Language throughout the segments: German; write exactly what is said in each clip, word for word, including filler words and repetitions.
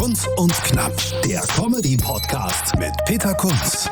Kunz und Knapp, der Comedy-Podcast mit Peter Kunz.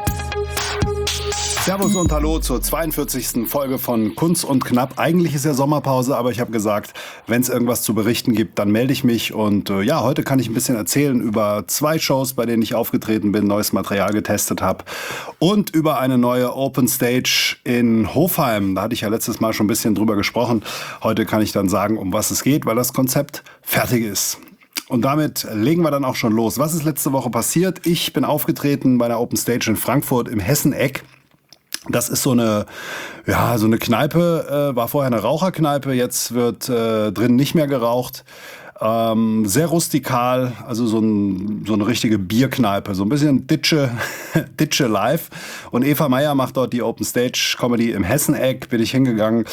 Servus und Hallo zur zweiundvierzigsten Folge von Kunz und Knapp. Eigentlich ist ja Sommerpause, aber ich habe gesagt, wenn es irgendwas zu berichten gibt, dann melde ich mich. Und äh, ja, heute kann ich ein bisschen erzählen über zwei Shows, bei denen ich aufgetreten bin, neues Material getestet habe und über eine neue Open Stage in Hofheim. Da hatte ich ja letztes Mal schon ein bisschen drüber gesprochen. Heute kann ich dann sagen, um was es geht, weil das Konzept fertig ist. Und damit legen wir dann auch schon los. Was ist letzte Woche passiert? Ich bin aufgetreten bei der Open Stage in Frankfurt im Hesseneck. Das ist so eine, ja, so eine Kneipe, äh, war vorher eine Raucherkneipe, jetzt wird äh, drin nicht mehr geraucht. Ähm, sehr rustikal, also so, ein, so eine richtige Bierkneipe, so ein bisschen Ditsche, Ditsche live. Und Eva Meyer macht dort die Open Stage Comedy im Hesseneck, bin ich hingegangen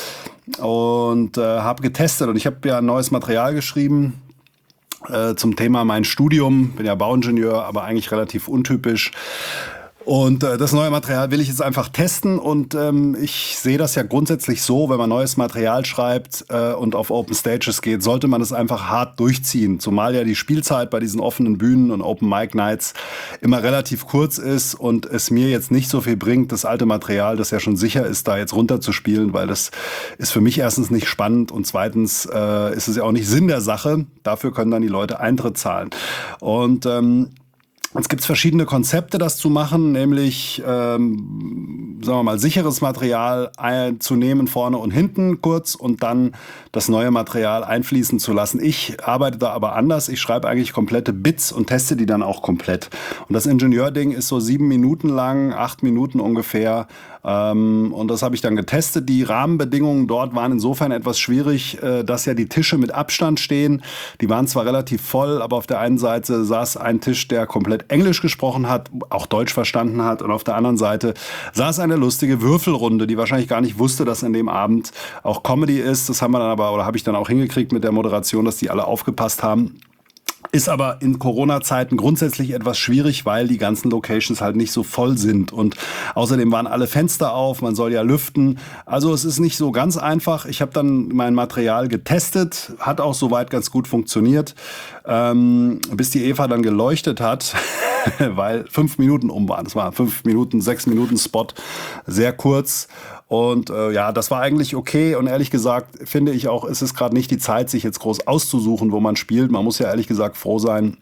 und äh, habe getestet. Und ich habe ja ein neues Material geschrieben äh, zum Thema mein Studium. Bin ja Bauingenieur, aber eigentlich relativ untypisch. Und äh, das neue Material will ich jetzt einfach testen und ähm, ich sehe das ja grundsätzlich so, wenn man neues Material schreibt äh, und auf Open Stages geht, sollte man es einfach hart durchziehen, zumal ja die Spielzeit bei diesen offenen Bühnen und Open Mic Nights immer relativ kurz ist und es mir jetzt nicht so viel bringt, das alte Material, das ja schon sicher ist, da jetzt runterzuspielen, weil das ist für mich erstens nicht spannend und zweitens äh, ist es ja auch nicht Sinn der Sache, dafür können dann die Leute Eintritt zahlen. Und ähm, Jetzt gibt es verschiedene Konzepte, das zu machen, nämlich, ähm, sagen wir mal, sicheres Material zu nehmen, vorne und hinten kurz und dann das neue Material einfließen zu lassen. Ich arbeite da aber anders. Ich schreibe eigentlich komplette Bits und teste die dann auch komplett. Und das Ingenieurding ist so sieben Minuten lang, acht Minuten ungefähr. Ähm, und das habe ich dann getestet. Die Rahmenbedingungen dort waren insofern etwas schwierig, äh, dass ja die Tische mit Abstand stehen. Die waren zwar relativ voll, aber auf der einen Seite saß ein Tisch, der komplett Englisch gesprochen hat, auch Deutsch verstanden hat. Und auf der anderen Seite saß eine lustige Würfelrunde, die wahrscheinlich gar nicht wusste, dass an dem Abend auch Comedy ist. Das haben wir dann aber, oder habe ich dann auch hingekriegt mit der Moderation, dass die alle aufgepasst haben. Ist aber in Corona-Zeiten grundsätzlich etwas schwierig, weil die ganzen Locations halt nicht so voll sind. Und außerdem waren alle Fenster auf, man soll ja lüften. Also es ist nicht so ganz einfach. Ich habe dann mein Material getestet, hat auch soweit ganz gut funktioniert, ähm, bis die Eva dann geleuchtet hat, weil fünf Minuten um waren. Das war fünf Minuten, sechs Minuten Spot, sehr kurz. Und äh, ja, das war eigentlich okay. Und ehrlich gesagt finde ich auch, ist es gerade nicht die Zeit, sich jetzt groß auszusuchen, wo man spielt. Man muss ja ehrlich gesagt froh sein,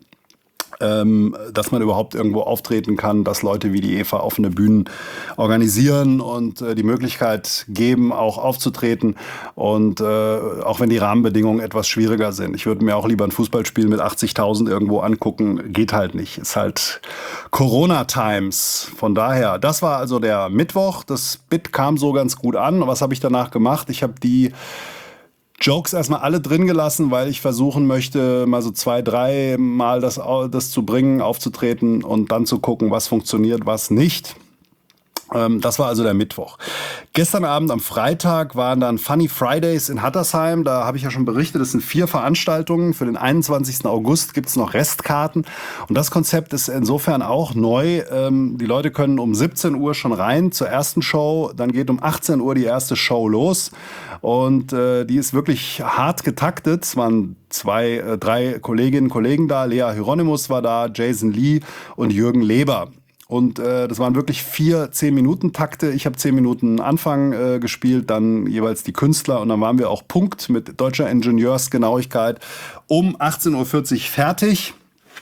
ähm, dass man überhaupt irgendwo auftreten kann, dass Leute wie die Eva offene Bühnen organisieren und äh, die Möglichkeit geben, auch aufzutreten. Und äh, auch wenn die Rahmenbedingungen etwas schwieriger sind. Ich würde mir auch lieber ein Fußballspiel mit achtzigtausend irgendwo angucken. Geht halt nicht. Ist halt Corona-Times. Von daher, das war also der Mittwoch. Das Bit kam so ganz gut an. Was habe ich danach gemacht? Ich habe die Jokes erstmal alle drin gelassen, weil ich versuchen möchte, mal so zwei, drei Mal das, das zu bringen, aufzutreten und dann zu gucken, was funktioniert, was nicht. Ähm, das war also der Mittwoch. Gestern Abend am Freitag waren dann Funny Fridays in Hattersheim. Da habe ich ja schon berichtet, das sind vier Veranstaltungen. Für den einundzwanzigsten August gibt es noch Restkarten. Und das Konzept ist insofern auch neu. Ähm, die Leute können um siebzehn Uhr schon rein zur ersten Show. Dann geht um achtzehn Uhr die erste Show los. Und äh, die ist wirklich hart getaktet. Es waren zwei, äh, drei Kolleginnen und Kollegen da. Lea Hieronymus war da, Jason Lee und Jürgen Leber. Und äh, das waren wirklich vier zehn-Minuten-Takte. Ich habe zehn Minuten Anfang äh, gespielt, dann jeweils die Künstler. Und dann waren wir auch Punkt mit deutscher Ingenieursgenauigkeit um achtzehn Uhr vierzig fertig.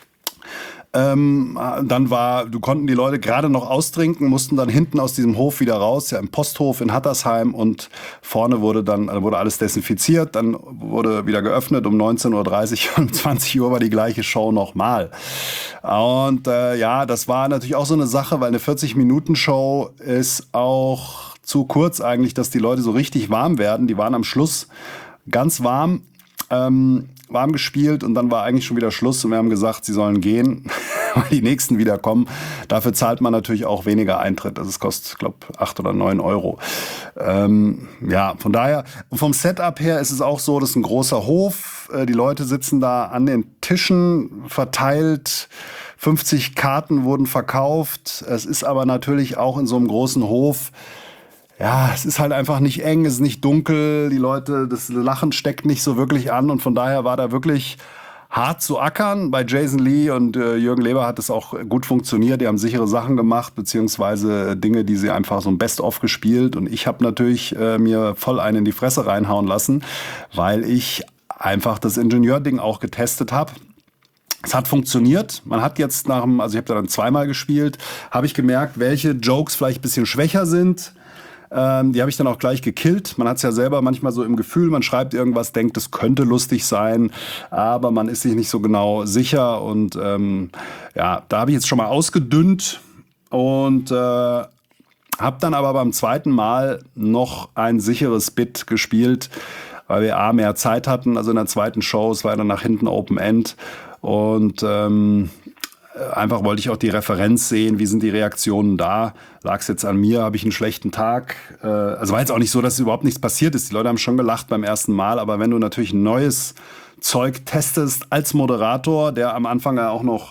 Ähm, dann war, du konnten die Leute gerade noch austrinken, mussten dann hinten aus diesem Hof wieder raus, ja im Posthof in Hattersheim, und vorne wurde dann wurde alles desinfiziert, dann wurde wieder geöffnet um neunzehn Uhr dreißig und zwanzig Uhr war die gleiche Show nochmal. Und äh, ja, das war natürlich auch so eine Sache, weil eine vierzig-Minuten-Show ist auch zu kurz eigentlich, dass die Leute so richtig warm werden. Die waren am Schluss ganz warm. Ähm, warm gespielt und dann war eigentlich schon wieder Schluss und wir haben gesagt, sie sollen gehen, weil die Nächsten wieder kommen. Dafür zahlt man natürlich auch weniger Eintritt. Also es kostet, ich glaube, acht oder neun Euro. Ähm, ja, von daher, vom Setup her ist es auch so, das ist ein großer Hof. Die Leute sitzen da an den Tischen verteilt. fünfzig Karten wurden verkauft. Es ist aber natürlich auch in so einem großen Hof, ja, es ist halt einfach nicht eng, es ist nicht dunkel, die Leute, das Lachen steckt nicht so wirklich an und von daher war da wirklich hart zu ackern. Bei Jason Lee und äh, Jürgen Leber hat es auch gut funktioniert. Die haben sichere Sachen gemacht, beziehungsweise Dinge, die sie einfach so ein Best-of gespielt. Und ich habe natürlich äh, mir voll einen in die Fresse reinhauen lassen, weil ich einfach das Ingenieurding auch getestet habe. Es hat funktioniert. Man hat jetzt nach dem, also ich habe da dann zweimal gespielt, habe ich gemerkt, welche Jokes vielleicht ein bisschen schwächer sind. Ähm, die habe ich dann auch gleich gekillt. Man hat es ja selber manchmal so im Gefühl, man schreibt irgendwas, denkt, es könnte lustig sein, aber man ist sich nicht so genau sicher. Und ähm, ja, da habe ich jetzt schon mal ausgedünnt und äh, habe dann aber beim zweiten Mal noch ein sicheres Bit gespielt, weil wir A, mehr Zeit hatten. Also in der zweiten Show, es war dann nach hinten Open End. Und ähm, einfach wollte ich auch die Referenz sehen, wie sind die Reaktionen da. Lag es jetzt an mir, habe ich einen schlechten Tag. Äh, also war jetzt auch nicht so, dass überhaupt nichts passiert ist. Die Leute haben schon gelacht beim ersten Mal. Aber wenn du natürlich ein neues Zeug testest als Moderator, der am Anfang ja auch noch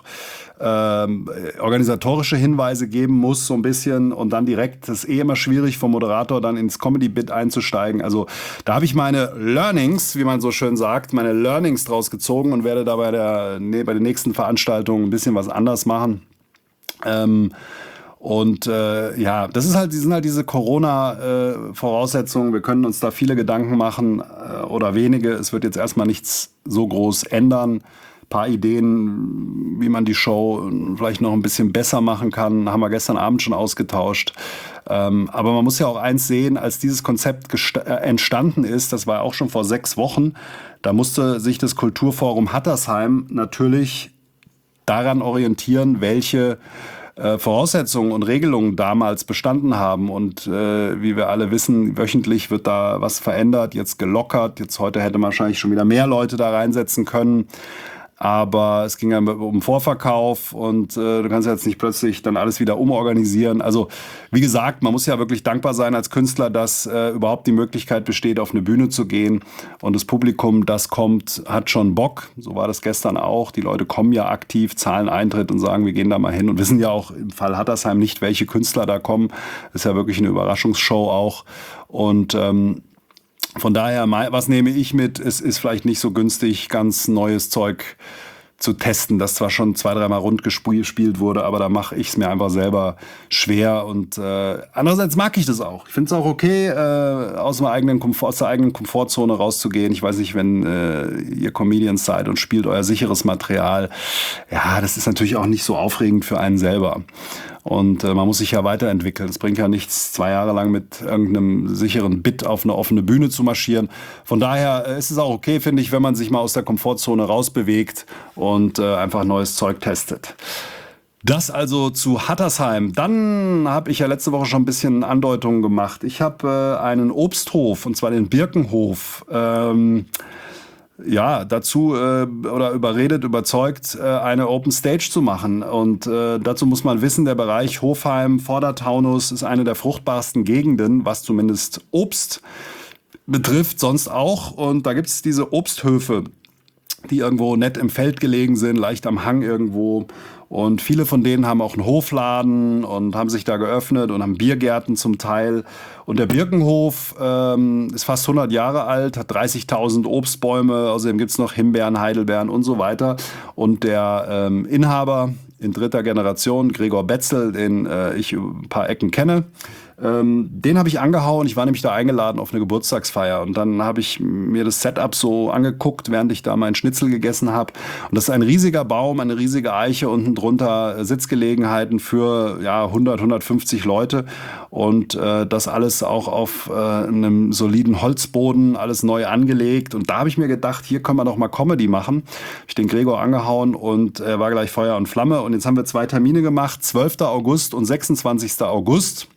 ähm, organisatorische Hinweise geben muss, so ein bisschen, und dann direkt, das ist eh immer schwierig vom Moderator dann ins Comedy-Bit einzusteigen. Also da habe ich meine Learnings, wie man so schön sagt, meine Learnings draus gezogen und werde da bei der, nee, bei den nächsten Veranstaltungen ein bisschen was anders machen. Ähm, Und äh, ja, das ist halt, die sind halt diese Corona-Voraussetzungen. Äh, Wir können uns da viele Gedanken machen äh, oder wenige. Es wird jetzt erstmal nichts so groß ändern. Ein paar Ideen, wie man die Show vielleicht noch ein bisschen besser machen kann, haben wir gestern Abend schon ausgetauscht. Ähm, aber man muss ja auch eins sehen, als dieses Konzept gesta- äh, entstanden ist, das war auch schon vor sechs Wochen, da musste sich das Kulturforum Hattersheim natürlich daran orientieren, welche Äh, Voraussetzungen und Regelungen damals bestanden haben. Und äh, wie wir alle wissen, wöchentlich wird da was verändert, jetzt gelockert. Jetzt heute hätte man wahrscheinlich schon wieder mehr Leute da reinsetzen können. Aber es ging ja um Vorverkauf und äh, du kannst jetzt nicht plötzlich dann alles wieder umorganisieren. Also wie gesagt, man muss ja wirklich dankbar sein als Künstler, dass äh, überhaupt die Möglichkeit besteht, auf eine Bühne zu gehen. Und das Publikum, das kommt, hat schon Bock. So war das gestern auch. Die Leute kommen ja aktiv, zahlen Eintritt und sagen, wir gehen da mal hin. Und wissen ja auch im Fall Hattersheim nicht, welche Künstler da kommen. Das ist ja wirklich eine Überraschungsshow auch. Und ähm, Von daher, was nehme ich mit? Es ist vielleicht nicht so günstig, ganz neues Zeug zu testen, das zwar schon zwei, dreimal rund gespielt wurde, aber da mache ich es mir einfach selber schwer. Und äh, andererseits mag ich das auch. Ich finde es auch okay, äh, aus, dem eigenen Komfort, aus der eigenen Komfortzone rauszugehen. Ich weiß nicht, wenn äh, ihr Comedians seid und spielt euer sicheres Material, ja, das ist natürlich auch nicht so aufregend für einen selber. Und äh, man muss sich ja weiterentwickeln. Es bringt ja nichts, zwei Jahre lang mit irgendeinem sicheren Bit auf eine offene Bühne zu marschieren. Von daher äh, ist es auch okay, finde ich, wenn man sich mal aus der Komfortzone rausbewegt und äh, einfach neues Zeug testet. Das also zu Hattersheim. Dann habe ich ja letzte Woche schon ein bisschen Andeutungen gemacht. Ich habe äh, einen Obsthof, und zwar den Birkenhof, ähm, ja, dazu äh, oder überredet, überzeugt, äh, eine Open Stage zu machen. Und äh, dazu muss man wissen, der Bereich Hofheim, Vordertaunus ist eine der fruchtbarsten Gegenden, was zumindest Obst betrifft, sonst auch. Und da gibt es diese Obsthöfe, die irgendwo nett im Feld gelegen sind, leicht am Hang irgendwo. Und viele von denen haben auch einen Hofladen und haben sich da geöffnet und haben Biergärten zum Teil. Und der Birkenhof ähm, ist fast hundert Jahre alt, hat dreißigtausend Obstbäume. Außerdem gibt's noch Himbeeren, Heidelbeeren und so weiter. Und der ähm, Inhaber in dritter Generation, Gregor Betzel, den äh, ich ein paar Ecken kenne, Ähm, den habe ich angehauen. Ich war nämlich da eingeladen auf eine Geburtstagsfeier. Und dann habe ich mir das Setup so angeguckt, während ich da meinen Schnitzel gegessen habe. Und das ist ein riesiger Baum, eine riesige Eiche, unten drunter Sitzgelegenheiten für ja, hundert, hundertfünfzig Leute. Und äh, das alles auch auf äh, einem soliden Holzboden, alles neu angelegt. Und da habe ich mir gedacht, hier können wir doch mal Comedy machen. Hab ich den Gregor angehauen und er äh, war gleich Feuer und Flamme. Und jetzt haben wir zwei Termine gemacht, zwölfter August und sechsundzwanzigster August.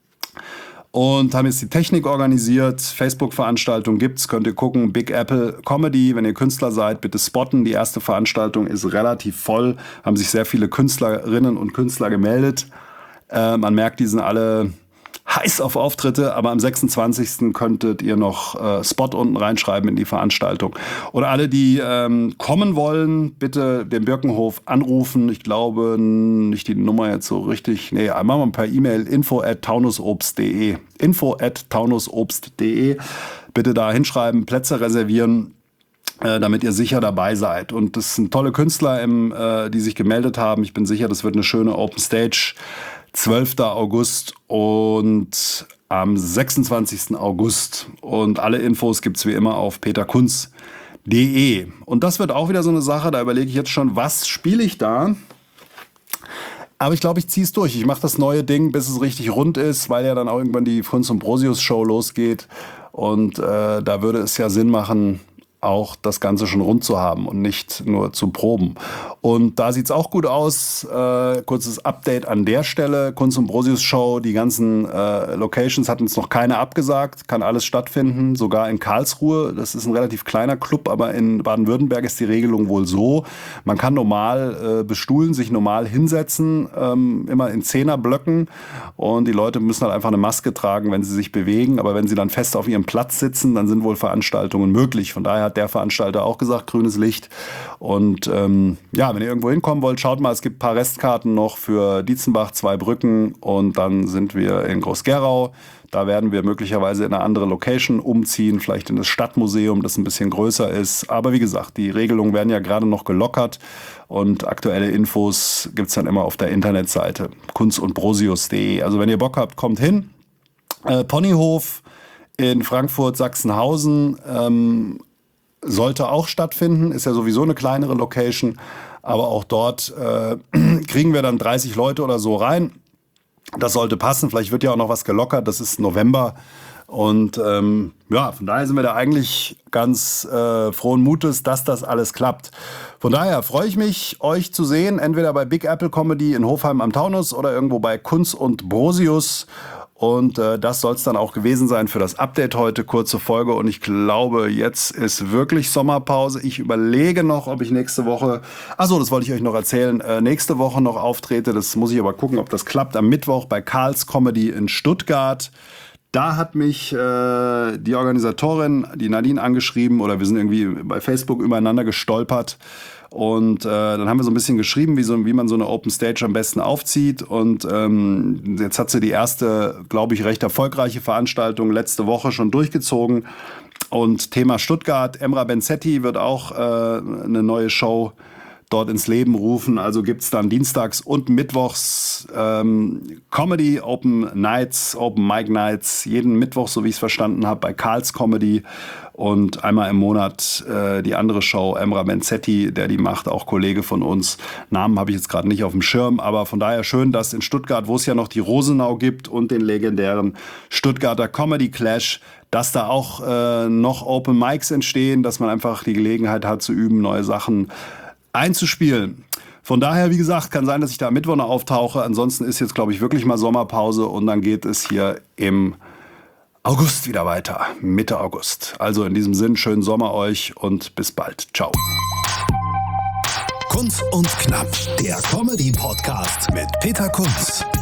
Und haben jetzt die Technik organisiert. Facebook-Veranstaltung gibt's, könnt ihr gucken. Big Apple Comedy, wenn ihr Künstler seid, bitte spotten. Die erste Veranstaltung ist relativ voll. Haben sich sehr viele Künstlerinnen und Künstler gemeldet. Äh, man merkt, die sind alle heiß auf Auftritte, aber am sechsundzwanzigsten könntet ihr noch äh, Spot unten reinschreiben in die Veranstaltung. Und alle, die ähm, kommen wollen, bitte den Birkenhof anrufen. Ich glaube nicht die Nummer jetzt so richtig. Nee, machen wir per E-Mail info at taunusobst punkt de. info at taunusobst punkt de. Bitte da hinschreiben, Plätze reservieren. äh, damit ihr sicher dabei seid. Und das sind tolle Künstler, im, äh, die sich gemeldet haben. Ich bin sicher, das wird eine schöne Open Stage. zwölften August und am sechsundzwanzigsten August. Und alle Infos gibt's wie immer auf peter kunz punkt de. Und das wird auch wieder so eine Sache, da überlege ich jetzt schon, was spiele ich da? Aber ich glaube, ich ziehe es durch. Ich mache das neue Ding, bis es richtig rund ist, weil ja dann auch irgendwann die Kunz und Brosius Show losgeht. Und äh, da würde es ja Sinn machen, auch das Ganze schon rund zu haben und nicht nur zu proben. Und da sieht's auch gut aus. Äh, kurzes Update an der Stelle. Kunz und Brosius Show, die ganzen äh, Locations hat uns noch keine abgesagt. Kann alles stattfinden, sogar in Karlsruhe. Das ist ein relativ kleiner Club, aber in Baden-Württemberg ist die Regelung wohl so. Man kann normal äh, bestuhlen, sich normal hinsetzen, ähm, immer in Zehnerblöcken. Und die Leute müssen halt einfach eine Maske tragen, wenn sie sich bewegen. Aber wenn sie dann fest auf ihrem Platz sitzen, dann sind wohl Veranstaltungen möglich. Von daher hat der Veranstalter auch gesagt, grünes Licht. Und ähm, ja, wenn ihr irgendwo hinkommen wollt, schaut mal, es gibt ein paar Restkarten noch für Dietzenbach, Zweibrücken und dann sind wir in Groß-Gerau. Da werden wir möglicherweise in eine andere Location umziehen, vielleicht in das Stadtmuseum, das ein bisschen größer ist. Aber wie gesagt, die Regelungen werden ja gerade noch gelockert und aktuelle Infos gibt's dann immer auf der Internetseite kunz und brosius punkt de. Also wenn ihr Bock habt, kommt hin. Äh, Ponyhof in Frankfurt, Sachsenhausen, ähm, sollte auch stattfinden, ist ja sowieso eine kleinere Location, aber auch dort äh, kriegen wir dann dreißig Leute oder so rein. Das sollte passen, vielleicht wird ja auch noch was gelockert, das ist November und ähm, ja, von daher sind wir da eigentlich ganz äh, frohen Mutes, dass das alles klappt. Von daher freue ich mich, euch zu sehen, entweder bei Big Apple Comedy in Hofheim am Taunus oder irgendwo bei Kunz und Brosius. Und äh, das soll es dann auch gewesen sein für das Update heute. Kurze Folge und ich glaube, jetzt ist wirklich Sommerpause. Ich überlege noch, ob ich nächste Woche, achso, das wollte ich euch noch erzählen, äh, nächste Woche noch auftrete. Das muss ich aber gucken, ob das klappt. Am Mittwoch bei Karls Comedy in Stuttgart. Da hat mich äh, die Organisatorin, die Nadine, angeschrieben oder wir sind irgendwie bei Facebook übereinander gestolpert. Und äh, dann haben wir so ein bisschen geschrieben, wie, so, wie man so eine Open Stage am besten aufzieht. Und ähm, jetzt hat sie die erste, glaube ich, recht erfolgreiche Veranstaltung letzte Woche schon durchgezogen. Und Thema Stuttgart, Emra Benzetti wird auch äh, eine neue Show dort ins Leben rufen. Also gibt's dann dienstags und mittwochs ähm, Comedy, Open Nights, Open Mic Nights, jeden Mittwoch, so wie ich es verstanden habe, bei Karls Comedy. Und einmal im Monat äh, die andere Show, Emra Benzetti, der die macht, auch Kollege von uns. Namen habe ich jetzt gerade nicht auf dem Schirm, aber von daher schön, dass in Stuttgart, wo es ja noch die Rosenau gibt und den legendären Stuttgarter Comedy Clash, dass da auch äh, noch Open Mics entstehen, dass man einfach die Gelegenheit hat zu üben, neue Sachen einzuspielen. Von daher, wie gesagt, kann sein, dass ich da am Mittwoch noch auftauche. Ansonsten ist jetzt, glaube ich, wirklich mal Sommerpause und dann geht es hier im August wieder weiter, Mitte August. Also in diesem Sinn, schönen Sommer euch und bis bald. Ciao. Kunz und Knapp, der Comedy-Podcast mit Peter Kunz.